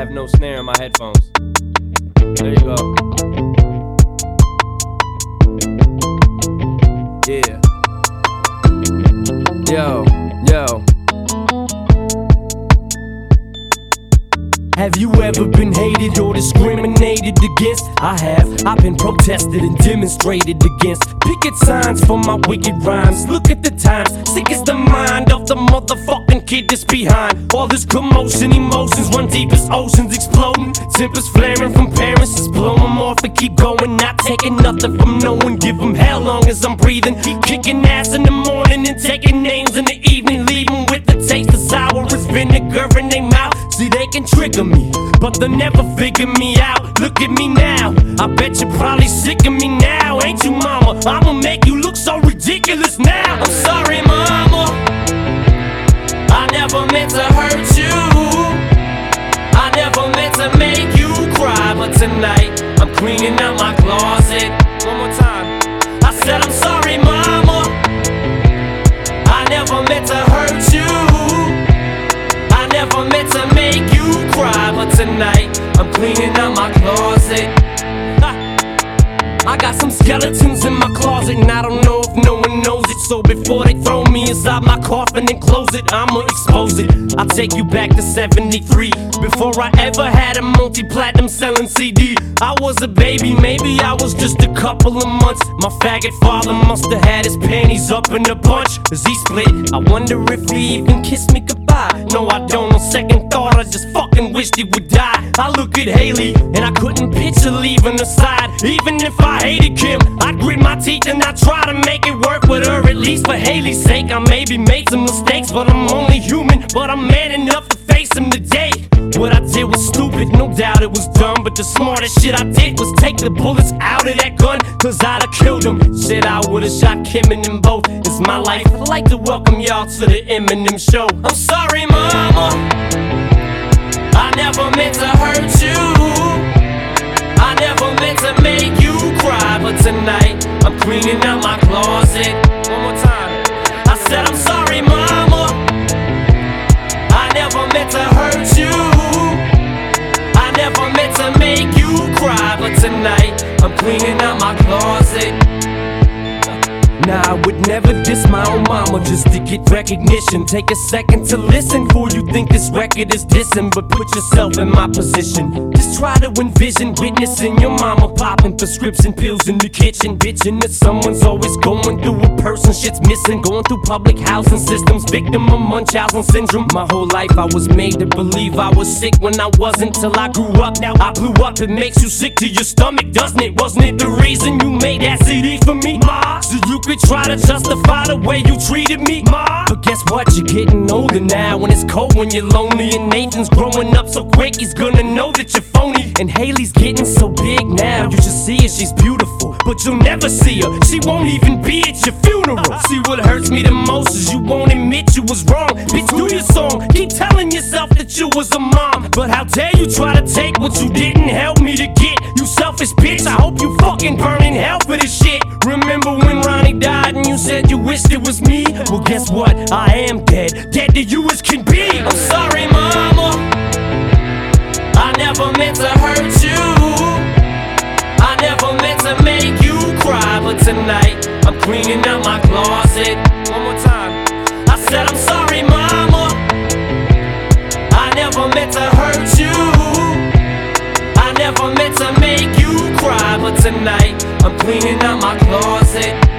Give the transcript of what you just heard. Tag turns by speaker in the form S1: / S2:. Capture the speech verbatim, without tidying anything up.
S1: have no snare in my headphones. There you go. Yeah. Yo, yo.
S2: Have you ever been hated or discriminated against? I have. I've been protested and demonstrated against. Picket signs for my wicked rhymes. Look at the times. Sick is the mind of the motherfucking kid that's behind. All this commotion, emotions run deep as oceans exploding. Tempers flaring from parents, just blow them off and keep going. Not taking nothing from no one. Give them hell long as I'm breathing. Keep kicking ass in the morning and taking names in the evening. Leaving with the taste of sour as vinegar in their mouth. See, they can trigger me, but they'll never figure me out. Look at me now, I bet you're probably sick of me now. Ain't you, mama? I'ma make you look so ridiculous now. I'm sorry, mama, I never meant to hurt you. I never meant to make you cry. But tonight, I'm cleaning out my closet. One more time. I said I'm sorry, mama, I never meant to hurt you. I never meant to make you cry, but tonight I'm cleaning out my closet. I got some skeletons in my closet, and I don't know if no one knows it. So before they throw me inside my coffin and close it, I'ma expose it. I'll take you back to seventy-three, before I ever had a multi-platinum selling C D. I was a baby, maybe I was just a couple of months. My faggot father must have had his panties up in a bunch, cause he split. I wonder if he even kissed me goodbye. No, I don't. On second thought, I just fucking wished he would die. I look at Haley, and I couldn't picture leaving her side. Even if I hated Kim, I'd grit my teeth and I'd try to make it work with her. At least for Haley's sake, I maybe made some mistakes, but I'm only human. But I'm man enough to face them today. What I did was stupid, no doubt it was dumb, but the smartest shit I did was take the bullets out of that gun, cause I'd have killed him. Shit, I would've shot Kim and them both. It's my life. I'd like to welcome y'all to the Eminem show. I'm sorry, mama, I never meant to hurt you. I never meant to make you cry, but tonight I'm cleaning out my closet. One more time. I said I'm sorry, mama, I never meant to hurt you. I never meant to make you cry, but tonight I'm cleaning out my closet. Nah, I would never diss my own mama just to get recognition. Take a second to listen before you think this record is dissing, but put yourself in my position. Just try to envision witnessing your mama popping prescription pills in the kitchen, bitching that someone's always going through a person shit's missing. Going through public housing systems, victim of Munchausen syndrome. My whole life I was made to believe I was sick when I wasn't, till I grew up. Now I blew up. It makes you sick to your stomach, doesn't it? Wasn't it the reason you made that C D for me, ma? So you could try to justify the way you treated me, ma. But guess what? You're getting older now, when it's cold, when you're lonely. And Nathan's growing up so quick, he's gonna know that you're phony. And Haley's getting so big now, you should see her, she's beautiful, but you'll never see her. She won't even be at your funeral. See, what hurts me the most is you won't admit you was wrong. Bitch, do your song, keep telling yourself that you was a mom. But how dare you try to take what you didn't help me to get, you selfish bitch. I hope you fucking burn in hell for this shit. Remember when Ronnie died and you said you wished it was me? Well, guess what? I am dead, dead to you as can be. I'm sorry, mama, I never meant to hurt you. I never meant to make you cry, but tonight I'm cleaning out my closet. One more time. I said I'm sorry, mama, I never meant to hurt you. I never meant to make you cry, but tonight I'm cleaning out my closet.